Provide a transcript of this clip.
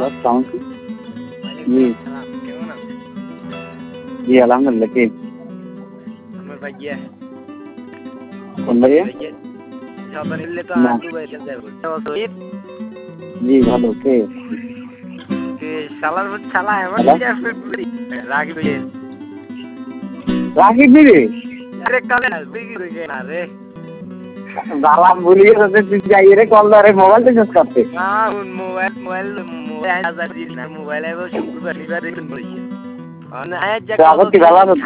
আসসালামু জি কেমন আছেন? জি আলহামদুলিল্লাহ কে আমার ভাইয়া কোন ভাইয়া সবাই মিললে তো না দুবাই যাবো জি ভালো কে শালার শালা এমন হ্যালো রাগি হয়ে রাকিব দিদি আরে কালে বিগি হয়ে না রে বাবা ভুলিয়ে যাচ্ছে তুই যাই রে কল ধরে মোবাইল তো চেঞ্জ করতে না মোবাইল হাজার দিন না মোবাইলে শুক্রবার শনিবার দেখুন বলেছে আজ যা আবার কি ভালো